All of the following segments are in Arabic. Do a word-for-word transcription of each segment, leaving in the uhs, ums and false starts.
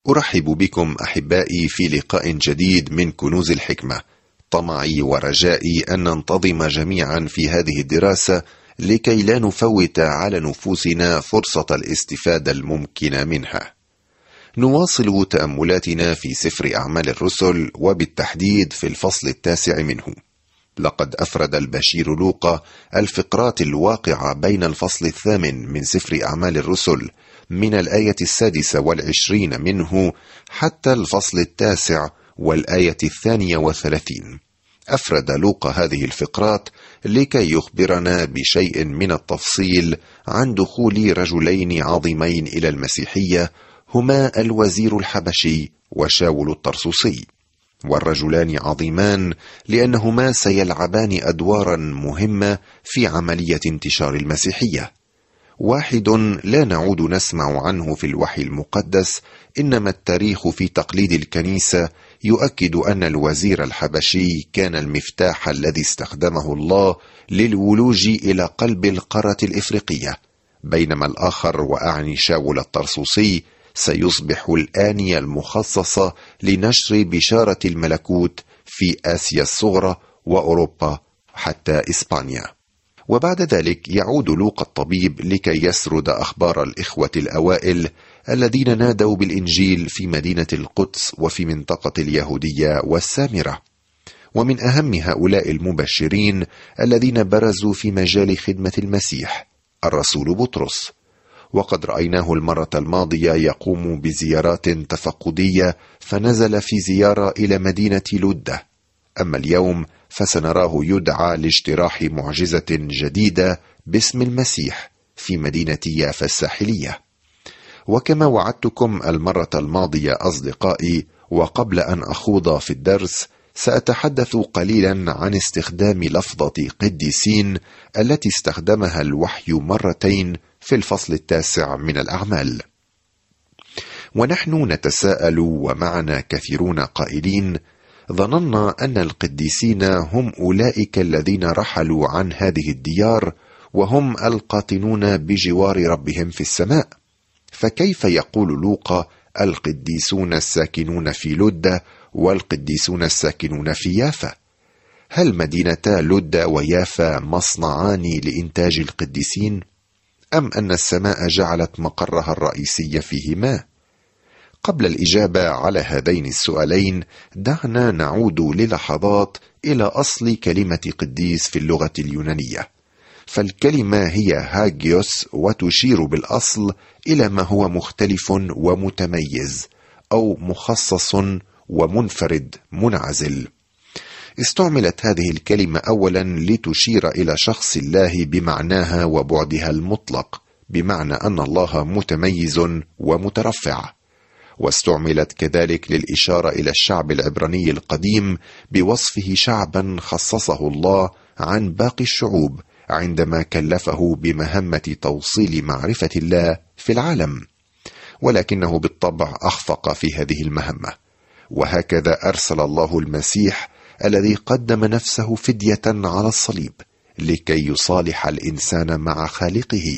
أرحب بكم أحبائي في لقاء جديد من كنوز الحكمة. طمعي ورجائي أن ننتظم جميعا في هذه الدراسة لكي لا نفوت على نفوسنا فرصة الاستفادة الممكنة منها. نواصل تأملاتنا في سفر أعمال الرسل، وبالتحديد في الفصل التاسع منه. لقد أفرد البشير لوقا الفقرات الواقعة بين الفصل الثامن من سفر أعمال الرسل من الآية السادسة والعشرين منه حتى الفصل التاسع والآية الثانية والثلاثين. أفرد لوقا هذه الفقرات لكي يخبرنا بشيء من التفصيل عن دخول رجلين عظيمين إلى المسيحية، هما الوزير الحبشي وشاول الطرسوسي. والرجلان عظيمان لأنهما سيلعبان أدوارا مهمة في عملية انتشار المسيحية. واحد لا نعود نسمع عنه في الوحي المقدس، إنما التاريخ في تقليد الكنيسة يؤكد أن الوزير الحبشي كان المفتاح الذي استخدمه الله للولوج إلى قلب القارة الإفريقية، بينما الآخر وأعني شاول الطرسوسي سيصبح الآنية المخصصة لنشر بشارة الملكوت في آسيا الصغرى وأوروبا حتى إسبانيا. وبعد ذلك يعود لوقا الطبيب لكي يسرد أخبار الإخوة الأوائل الذين نادوا بالإنجيل في مدينة القدس وفي منطقة اليهودية والسامرة. ومن أهم هؤلاء المبشرين الذين برزوا في مجال خدمة المسيح الرسول بطرس، وقد رأيناه المرة الماضية يقوم بزيارات تفقدية، فنزل في زيارة إلى مدينة لدة. أما اليوم فسنراه يدعى لاجتراح معجزة جديدة باسم المسيح في مدينة يافا الساحلية. وكما وعدتكم المرة الماضية أصدقائي، وقبل أن أخوض في الدرس سأتحدث قليلا عن استخدام لفظة قديسين التي استخدمها الوحي مرتين في الفصل التاسع من الأعمال. ونحن نتساءل ومعنا كثيرون قائلين: ظننا أن القديسين هم أولئك الذين رحلوا عن هذه الديار وهم القاطنون بجوار ربهم في السماء، فكيف يقول لوقا القديسون الساكنون في لدة والقديسون الساكنون في يافا؟ هل مدينتا لدة ويافا مصنعان لإنتاج القديسين، أم أن السماء جعلت مقرها الرئيسي فيهما؟ قبل الإجابة على هذين السؤالين دعنا نعود للحظات إلى أصل كلمة قديس في اللغة اليونانية. فالكلمة هي هاجيوس، وتشير بالأصل إلى ما هو مختلف ومتميز أو مخصص ومنفرد منعزل. استعملت هذه الكلمة أولا لتشير إلى شخص الله بمعناها وبعدها المطلق، بمعنى أن الله متميز ومترفع. واستعملت كذلك للإشارة إلى الشعب العبراني القديم بوصفه شعبا خصصه الله عن باقي الشعوب عندما كلفه بمهمة توصيل معرفة الله في العالم، ولكنه بالطبع أخفق في هذه المهمة. وهكذا أرسل الله المسيح الذي قدم نفسه فدية على الصليب لكي يصالح الإنسان مع خالقه.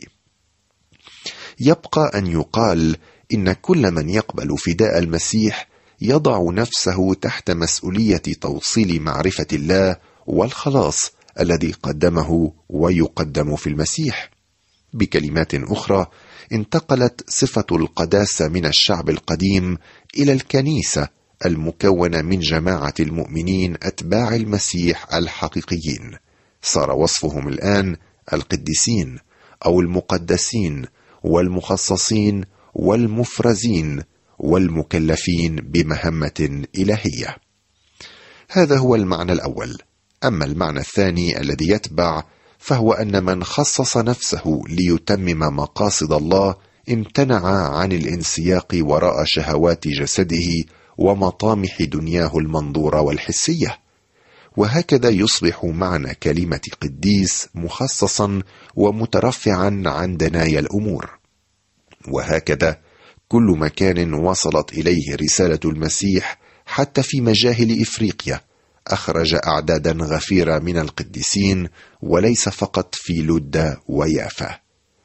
يبقى أن يقال إن كل من يقبل فداء المسيح يضع نفسه تحت مسؤولية توصيل معرفة الله والخلاص الذي قدمه ويقدم في المسيح. بكلمات أخرى، انتقلت صفة القداسة من الشعب القديم إلى الكنيسة المكونة من جماعة المؤمنين أتباع المسيح الحقيقيين. صار وصفهم الآن القديسين أو المقدسين والمخصصين والمفرزين والمكلفين بمهمة إلهية. هذا هو المعنى الأول. أما المعنى الثاني الذي يتبع فهو أن من خصص نفسه ليتمم مقاصد الله امتنع عن الانسياق وراء شهوات جسده ومطامح دنياه المنظورة والحسية. وهكذا يصبح معنى كلمة قديس مخصصا ومترفعا عن دنايا الأمور. وهكذا كل مكان وصلت إليه رسالة المسيح حتى في مجاهل إفريقيا أخرج أعدادا غفيرة من القديسين، وليس فقط في لدة ويافا.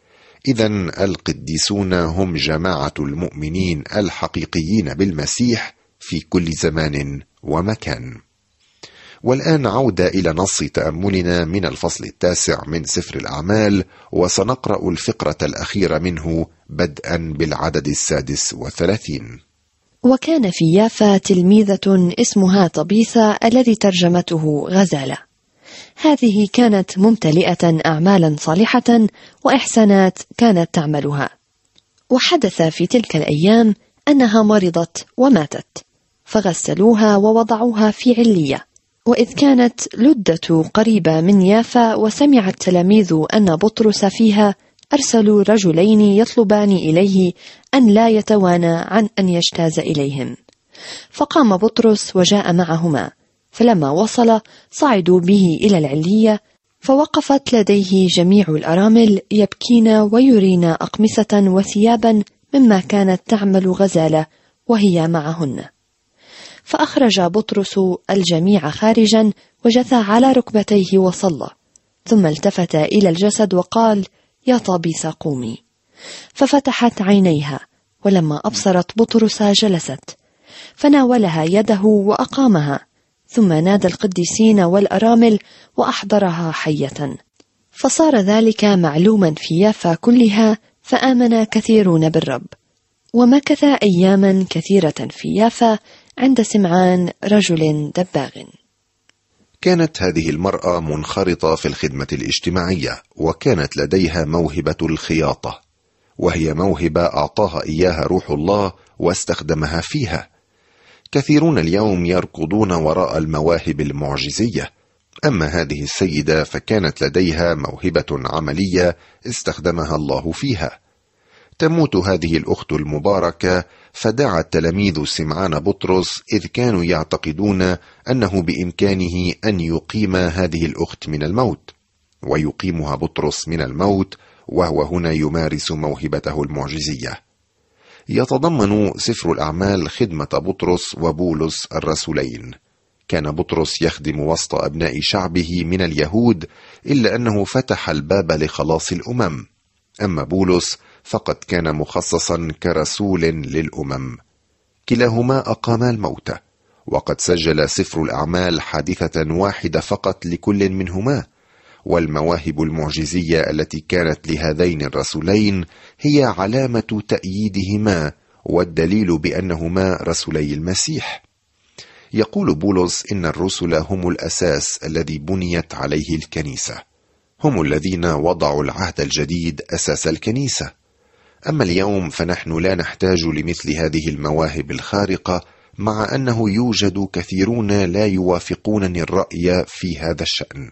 إذن القديسون هم جماعة المؤمنين الحقيقيين بالمسيح في كل زمان ومكان. والآن عودة إلى نص تأملنا من الفصل التاسع من سفر الأعمال، وسنقرأ الفقرة الأخيرة منه بدءا بالعدد السادس والثلاثين. وكان في يافا تلميذة اسمها طبيثة الذي ترجمته غزالة. هذه كانت ممتلئة أعمالا صالحة وإحسانات كانت تعملها. وحدث في تلك الأيام أنها مرضت وماتت، فغسلوها ووضعوها في علية. وإذ كانت لدة قريبة من يافا وسمع التلاميذ أن بطرس فيها، أرسلوا رجلين يطلبان إليه أن لا يتوانى عن أن يجتاز إليهم. فقام بطرس وجاء معهما، فلما وصل صعدوا به إلى العلية، فوقفت لديه جميع الأرامل يبكين ويرين أقمصة وثيابا مما كانت تعمل غزالة وهي معهن. فأخرج بطرس الجميع خارجا وجثى على ركبتيه وصلى، ثم التفت إلى الجسد وقال: يا طبيثة قومي. ففتحت عينيها، ولما أبصرت بطرس جلست، فناولها يده وأقامها، ثم نادى القديسين والأرامل وأحضرها حية. فصار ذلك معلوما في يافا كلها، فآمن كثيرون بالرب. ومكث أياما كثيرة في يافا عند سمعان رجل دباغ. كانت هذه المرأة منخرطة في الخدمة الاجتماعية، وكانت لديها موهبة الخياطة، وهي موهبة أعطاها إياها روح الله واستخدمها فيها. كثيرون اليوم يركضون وراء المواهب المعجزية، أما هذه السيدة فكانت لديها موهبة عملية استخدمها الله فيها. تموت هذه الأخت المباركة، فدعا التلاميذ سمعان بطرس إذ كانوا يعتقدون أنه بإمكانه أن يقيم هذه الأخت من الموت، ويقيمها بطرس من الموت وهو هنا يمارس موهبته المعجزية. يتضمن سفر الأعمال خدمة بطرس وبولس الرسولين. كان بطرس يخدم وسط أبناء شعبه من اليهود، إلا أنه فتح الباب لخلاص الأمم. أما بولس فقد كان مخصصا كرسول للأمم. كلاهما أقاما الموتى، وقد سجل سفر الأعمال حادثة واحدة فقط لكل منهما. والمواهب المعجزية التي كانت لهذين الرسولين هي علامة تأييدهما والدليل بأنهما رسولي المسيح. يقول بولس إن الرسل هم الأساس الذي بنيت عليه الكنيسة، هم الذين وضعوا العهد الجديد أساس الكنيسة. أما اليوم فنحن لا نحتاج لمثل هذه المواهب الخارقة، مع أنه يوجد كثيرون لا يوافقونني الرأي في هذا الشأن.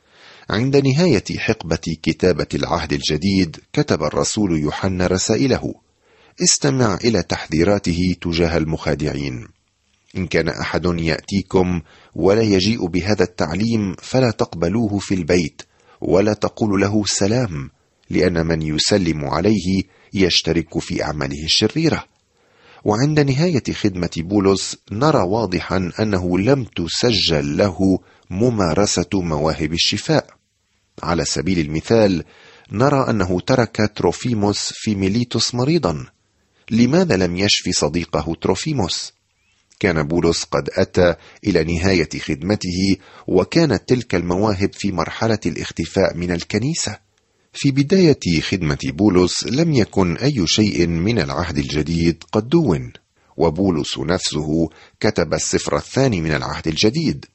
عند نهاية حقبة كتابة العهد الجديد كتب الرسول يوحنا رسائله: استمع إلى تحذيراته تجاه المخادعين. إن كان أحد يأتيكم ولا يجيء بهذا التعليم فلا تقبلوه في البيت، ولا تقول له سلام، لأن من يسلم عليه يشترك في أعماله الشريرة. وعند نهاية خدمة بولس نرى واضحا أنه لم تسجل له ممارسة مواهب الشفاء. على سبيل المثال نرى أنه ترك تروفيموس في ميليتوس مريضا. لماذا لم يشفي صديقه تروفيموس؟ كان بولس قد أتى إلى نهاية خدمته، وكانت تلك المواهب في مرحلة الاختفاء من الكنيسة. في بداية خدمة بولس لم يكن أي شيء من العهد الجديد قد دون، وبولس نفسه كتب السفر الثاني من العهد الجديد.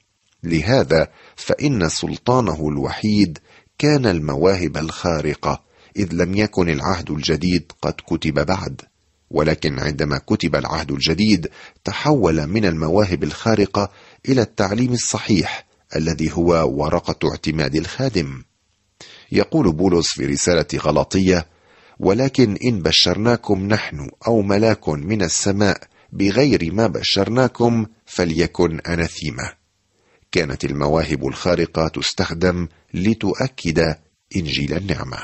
لهذا فإن سلطانه الوحيد كان المواهب الخارقة، إذ لم يكن العهد الجديد قد كتب بعد. ولكن عندما كتب العهد الجديد تحول من المواهب الخارقة إلى التعليم الصحيح الذي هو ورقة اعتماد الخادم. يقول بولس في رسالة غلاطية: ولكن إن بشرناكم نحن أو ملاك من السماء بغير ما بشرناكم فليكن أناثيما. كانت المواهب الخارقة تستخدم لتؤكد إنجيل النعمة.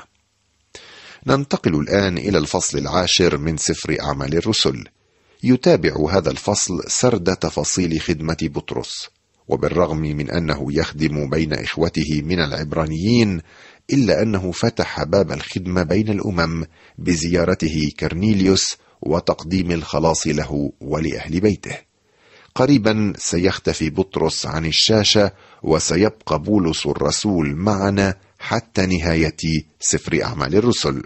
ننتقل الآن إلى الفصل العاشر من سفر أعمال الرسل. يتابع هذا الفصل سرد تفاصيل خدمة بطرس. وبالرغم من أنه يخدم بين إخوته من العبرانيين، إلا أنه فتح باب الخدمة بين الأمم بزيارته كرنيليوس وتقديم الخلاص له ولأهل بيته. قريبا سيختفي بطرس عن الشاشة، وسيبقى بولس الرسول معنا حتى نهاية سفر أعمال الرسل.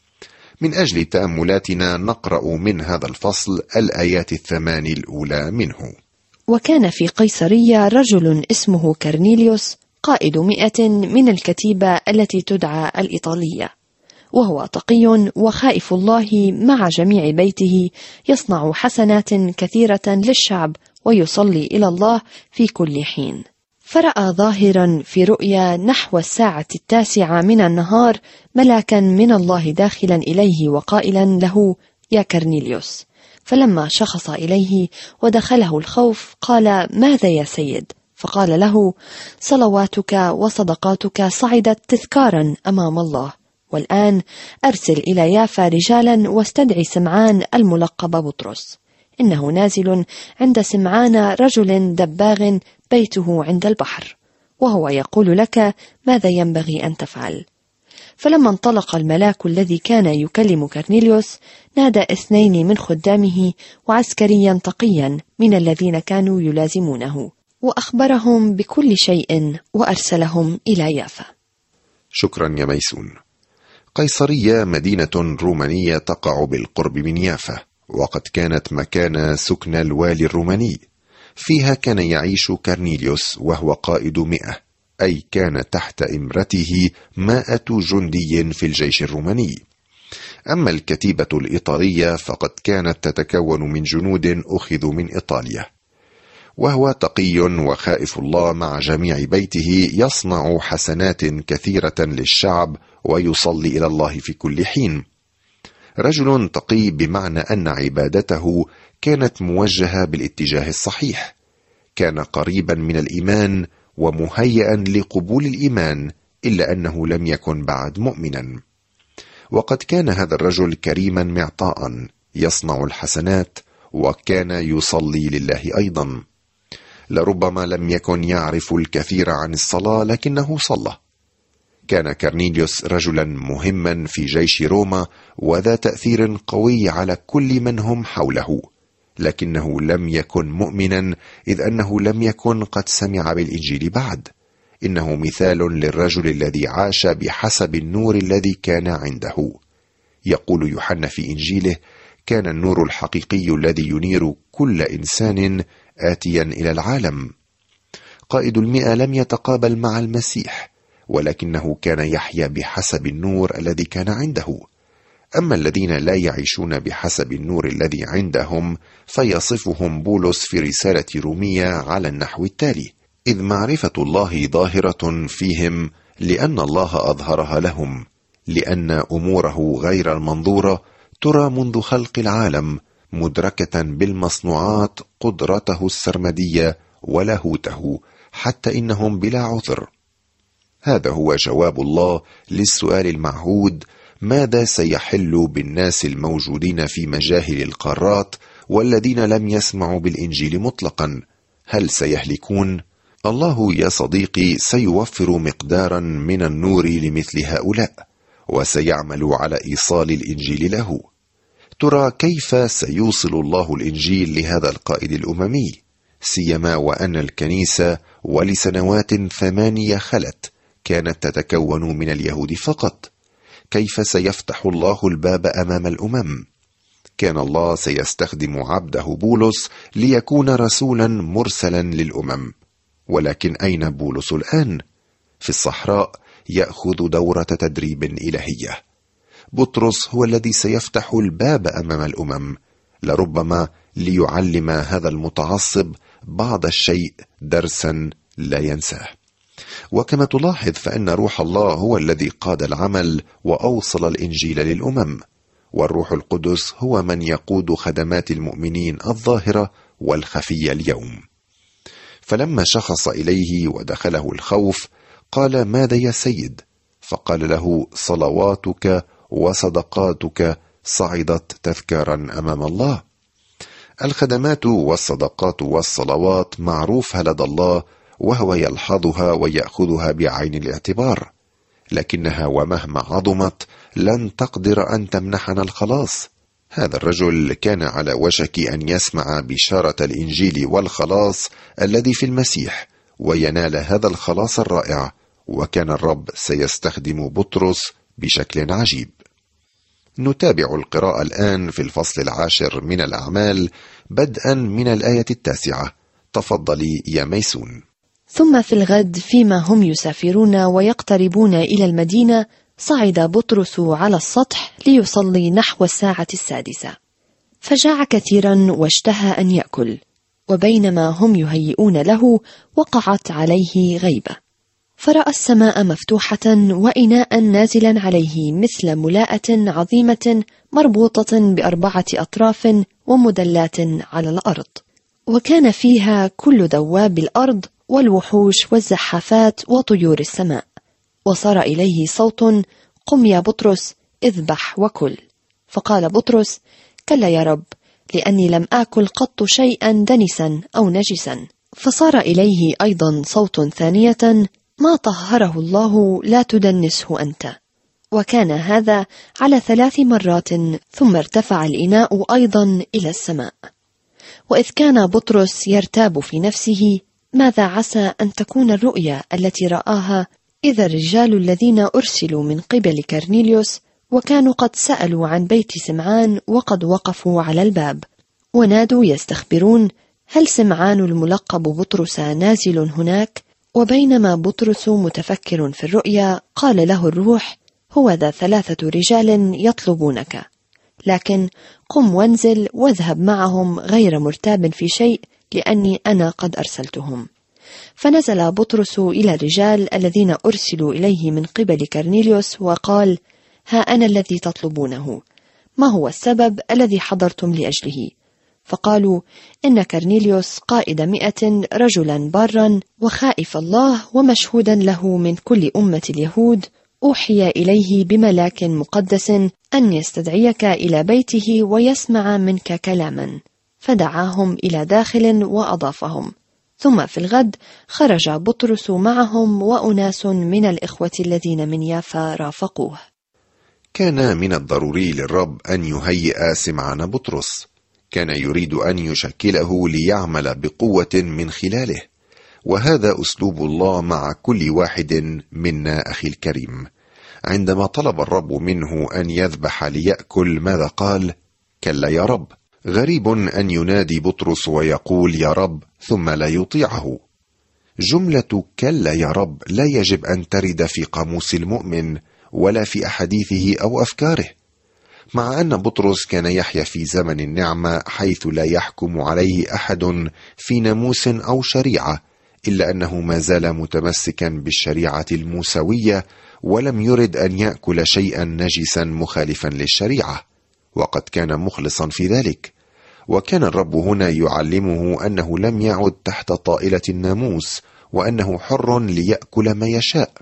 من أجل تأملاتنا نقرأ من هذا الفصل الآيات الثمان الأولى منه. وكان في قيصرية رجل اسمه كرنيليوس قائد مئة من الكتيبة التي تدعى الإيطالية، وهو تقي وخائف الله مع جميع بيته، يصنع حسنات كثيرة للشعب ويصلي إلى الله في كل حين. فرأى ظاهرا في رؤيا نحو الساعة التاسعة من النهار ملاكا من الله داخلا إليه وقائلا له: يا كرنيليوس. فلما شخص إليه ودخله الخوف قال: ماذا يا سيد؟ فقال له: صلواتك وصدقاتك صعدت تذكارا أمام الله، والآن أرسل إلى يافا رجالا واستدعي سمعان الملقب بطرس، إنه نازل عند سمعان رجل دباغ بيته عند البحر، وهو يقول لك ماذا ينبغي أن تفعل. فلما انطلق الملاك الذي كان يكلم كرنيليوس نادى اثنين من خدامه وعسكريا تقيا من الذين كانوا يلازمونه، وأخبرهم بكل شيء وأرسلهم إلى يافا. شكرا يا ميسون. قيصرية مدينة رومانية تقع بالقرب من يافا، وقد كانت مكان سكن الوالي الروماني. فيها كان يعيش كرنيليوس وهو قائد مئة، أي كان تحت إمرته مائة جندي في الجيش الروماني. أما الكتيبة الإيطالية فقد كانت تتكون من جنود أخذوا من إيطاليا. وهو تقي وخائف الله مع جميع بيته، يصنع حسنات كثيرة للشعب ويصلي إلى الله في كل حين. رجل تقي بمعنى أن عبادته كانت موجهة بالاتجاه الصحيح، كان قريبا من الإيمان ومهيئا لقبول الإيمان، إلا أنه لم يكن بعد مؤمنا. وقد كان هذا الرجل كريما معطاء، يصنع الحسنات وكان يصلي لله أيضا. لربما لم يكن يعرف الكثير عن الصلاة لكنه صلى. كان كرنيليوس رجلا مهما في جيش روما وذا تأثير قوي على كل من هم حوله، لكنه لم يكن مؤمنا، إذ أنه لم يكن قد سمع بالإنجيل بعد. إنه مثال للرجل الذي عاش بحسب النور الذي كان عنده. يقول يوحنا في إنجيله: كان النور الحقيقي الذي ينير كل إنسان آتيا إلى العالم. قائد المئة لم يتقابل مع المسيح، ولكنه كان يحيا بحسب النور الذي كان عنده. أما الذين لا يعيشون بحسب النور الذي عندهم فيصفهم بولس في رسالة رومية على النحو التالي: إذ معرفة الله ظاهرة فيهم لأن الله أظهرها لهم، لأن أموره غير المنظورة ترى منذ خلق العالم، مدركة بالمصنوعات قدرته السرمدية ولاهوته، حتى إنهم بلا عذر. هذا هو جواب الله للسؤال المعهود: ماذا سيحل بالناس الموجودين في مجاهل القارات والذين لم يسمعوا بالإنجيل مطلقا؟ هل سيهلكون؟ الله يا صديقي سيوفر مقدارا من النور لمثل هؤلاء، وسيعمل على إيصال الإنجيل له. ترى كيف سيوصل الله الإنجيل لهذا القائد الأممي، سيما وأن الكنيسة ولسنوات ثمانية خلت كانت تتكون من اليهود فقط. كيف سيفتح الله الباب أمام الأمم؟ كان الله سيستخدم عبده بولس ليكون رسولا مرسلا للأمم، ولكن أين بولس الآن؟ في الصحراء يأخذ دورة تدريب إلهية. بطرس هو الذي سيفتح الباب أمام الأمم، لربما ليعلم هذا المتعصب بعض الشيء درسا لا ينساه. وكما تلاحظ فإن روح الله هو الذي قاد العمل وأوصل الإنجيل للأمم، والروح القدس هو من يقود خدمات المؤمنين الظاهرة والخفية اليوم. فلما شخص إليه ودخله الخوف قال: ماذا يا سيد؟ فقال له: صلواتك وصدقاتك صعدت تذكارا أمام الله. الخدمات والصدقات والصلوات معروفة لدى الله، وهو يلحظها ويأخذها بعين الاعتبار، لكنها ومهما عظمت لن تقدر أن تمنحنا الخلاص. هذا الرجل كان على وشك أن يسمع بشارة الإنجيل والخلاص الذي في المسيح وينال هذا الخلاص الرائع، وكان الرب سيستخدم بطرس بشكل عجيب. نتابع القراءة الآن في الفصل العاشر من الأعمال بدءا من الآية التاسعة. تفضلي يا ميسون. ثم في الغد فيما هم يسافرون ويقتربون إلى المدينة، صعد بطرس على السطح ليصلي نحو الساعة السادسة، فجاع كثيرا واشتهى أن يأكل، وبينما هم يهيئون له وقعت عليه غيبة، فرأى السماء مفتوحة وإناء نازلا عليه مثل ملاءة عظيمة مربوطة بأربعة أطراف ومدلات على الأرض، وكان فيها كل دواب الأرض والوحوش والزحافات وطيور السماء. وصار إليه صوت: قم يا بطرس، اذبح وكل. فقال بطرس: كلا يا رب، لأني لم آكل قط شيئا دنسا أو نجسا. فصار إليه أيضا صوت ثانية: ما طهره الله لا تدنسه أنت. وكان هذا على ثلاث مرات، ثم ارتفع الإناء أيضا إلى السماء. وإذ كان بطرس يرتاب في نفسه ماذا عسى أن تكون الرؤيا التي رآها، إذا الرجال الذين أرسلوا من قبل كرنيليوس وكانوا قد سألوا عن بيت سمعان وقد وقفوا على الباب ونادوا يستخبرون: هل سمعان الملقب بطرس نازل هناك؟ وبينما بطرس متفكر في الرؤيا قال له الروح: هو ذا ثلاثة رجال يطلبونك، لكن قم وانزل واذهب معهم غير مرتاب في شيء، لأني أنا قد أرسلتهم. فنزل بطرس إلى الرجال الذين أرسلوا إليه من قبل كرنيليوس وقال: ها أنا الذي تطلبونه، ما هو السبب الذي حضرتم لأجله؟ فقالوا: إن كرنيليوس قائد مئة رجلا بارا وخائف الله ومشهودا له من كل أمة اليهود، أوحي إليه بملاك مقدس أن يستدعيك إلى بيته ويسمع منك كلاما، فدعاهم إلى داخل وأضافهم. ثم في الغد خرج بطرس معهم وأناس من الإخوة الذين من يافا رافقوه. كان من الضروري للرب أن يهيئ سمعان بطرس، كان يريد أن يشكله ليعمل بقوة من خلاله، وهذا أسلوب الله مع كل واحد منا أخي الكريم. عندما طلب الرب منه أن يذبح ليأكل ماذا قال؟ كلا يا رب. غريب أن ينادي بطرس ويقول يا رب ثم لا يطيعه. جملة كلا يا رب لا يجب أن ترد في قاموس المؤمن ولا في أحاديثه أو أفكاره. مع أن بطرس كان يحيا في زمن النعمة حيث لا يحكم عليه أحد في ناموس أو شريعة، إلا أنه ما زال متمسكا بالشريعة الموسوية ولم يرد أن يأكل شيئا نجسا مخالفا للشريعة، وقد كان مخلصا في ذلك. وكان الرب هنا يعلمه أنه لم يعد تحت طائلة الناموس، وأنه حر ليأكل ما يشاء.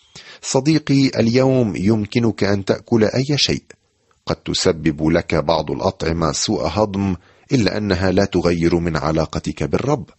صديقي، اليوم يمكنك أن تأكل أي شيء. قد تسبب لك بعض الأطعمة سوء هضم، إلا أنها لا تغير من علاقتك بالرب.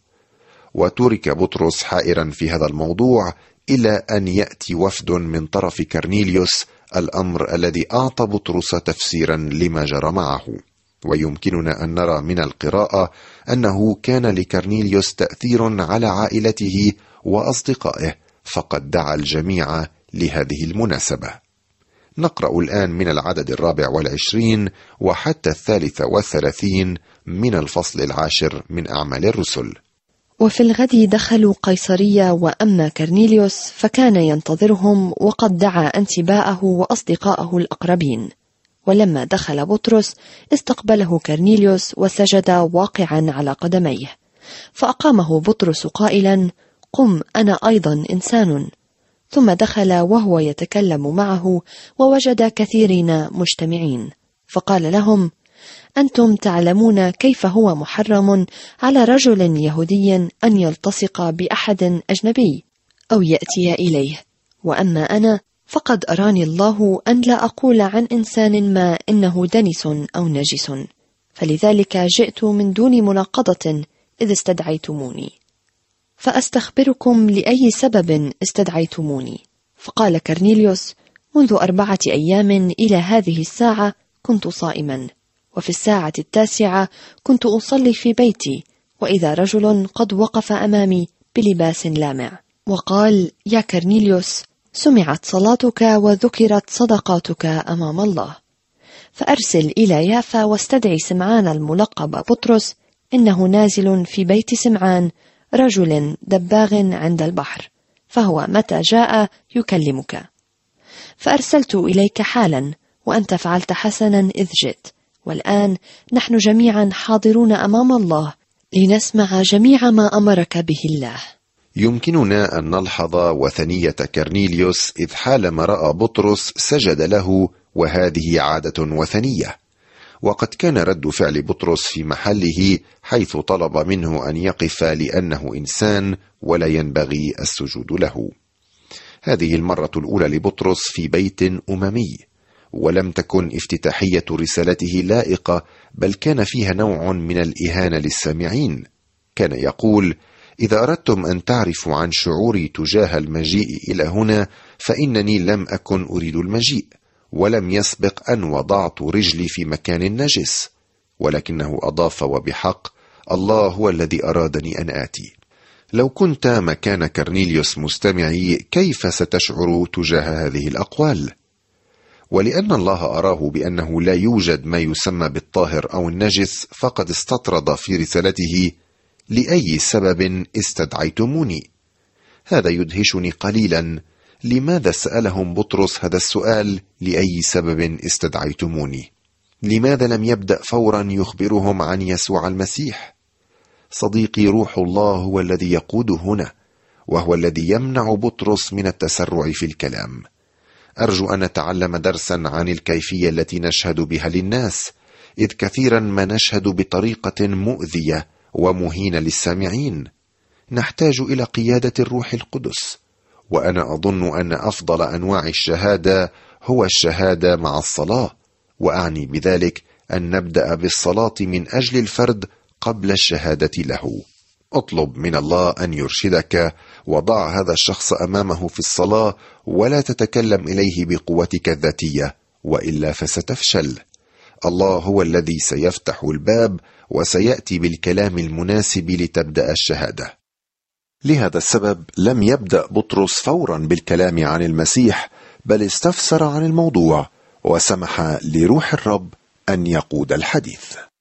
وترك بطرس حائرا في هذا الموضوع إلى أن يأتي وفد من طرف كرنيليوس، الأمر الذي أعطى بطرس تفسيرا لما جرى معه. ويمكننا أن نرى من القراءة أنه كان لكرنيليوس تأثير على عائلته وأصدقائه، فقد دعا الجميع لهذه المناسبة. نقرأ الآن من العدد الرابع والعشرين وحتى الثالث والثلاثين من الفصل العاشر من أعمال الرسل. وفي الغد دخلوا قيصرية، وأما كرنيليوس فكان ينتظرهم، وقد دعا أنتباءه وأصدقاءه الأقربين. ولما دخل بطرس استقبله كرنيليوس وسجد واقعا على قدميه، فأقامه بطرس قائلا: قم، أنا أيضا إنسان. ثم دخل وهو يتكلم معه، ووجد كثيرين مجتمعين، فقال لهم: أنتم تعلمون كيف هو محرم على رجل يهودي أن يلتصق بأحد أجنبي أو يأتي إليه، وأما أنا فقد أراني الله أن لا أقول عن إنسان ما إنه دنس أو نجس، فلذلك جئت من دون مناقضة إذ استدعيتموني. فأستخبركم لأي سبب استدعيتموني. فقال كرنيليوس: منذ أربعة أيام إلى هذه الساعة كنت صائما، وفي الساعة التاسعة كنت أصلي في بيتي، وإذا رجل قد وقف أمامي بلباس لامع، وقال: يا كرنيليوس، سمعت صلاتك وذكرت صدقاتك أمام الله، فأرسل إلى يافا واستدعي سمعان الملقب بطرس، إنه نازل في بيت سمعان رجل دباغ عند البحر، فهو متى جاء يكلمك. فأرسلت إليك حالا، وأنت فعلت حسنا إذ جئت، والآن نحن جميعا حاضرون أمام الله لنسمع جميع ما أمرك به الله. يمكننا أن نلحظ وثنية كرنيليوس إذ حالما رأى بطرس سجد له، وهذه عادة وثنية. وقد كان رد فعل بطرس في محله، حيث طلب منه أن يقف لأنه إنسان ولا ينبغي السجود له. هذه المرة الأولى لبطرس في بيت أممي، ولم تكن افتتاحية رسالته لائقة، بل كان فيها نوع من الإهانة للسامعين. كان يقول: إذا أردتم أن تعرفوا عن شعوري تجاه المجيء إلى هنا، فإنني لم أكن أريد المجيء، ولم يسبق أن وضعت رجلي في مكان نجس. ولكنه أضاف وبحق: الله هو الذي أرادني أن آتي. لو كنت مكان كرنيليوس مستمعي، كيف ستشعر تجاه هذه الأقوال؟ ولأن الله أراه بأنه لا يوجد ما يسمى بالطاهر أو النجس، فقد استطرد في رسالته: لأي سبب استدعيتموني؟ هذا يدهشني قليلا. لماذا سألهم بطرس هذا السؤال: لأي سبب استدعيتموني؟ لماذا لم يبدأ فورا يخبرهم عن يسوع المسيح؟ صديقي، روح الله هو الذي يقود هنا، وهو الذي يمنع بطرس من التسرع في الكلام. أرجو أن نتعلم درسا عن الكيفية التي نشهد بها للناس، إذ كثيرا ما نشهد بطريقة مؤذية ومهينة للسامعين. نحتاج إلى قيادة الروح القدس، وأنا أظن أن أفضل أنواع الشهادة هو الشهادة مع الصلاة، وأعني بذلك أن نبدأ بالصلاة من أجل الفرد قبل الشهادة له. اطلب من الله أن يرشدك، وضع هذا الشخص أمامه في الصلاة، ولا تتكلم إليه بقوتك الذاتية، وإلا فستفشل. الله هو الذي سيفتح الباب وسيأتي بالكلام المناسب لتبدأ الشهادة. لهذا السبب لم يبدأ بطرس فورا بالكلام عن المسيح، بل استفسر عن الموضوع وسمح لروح الرب أن يقود الحديث.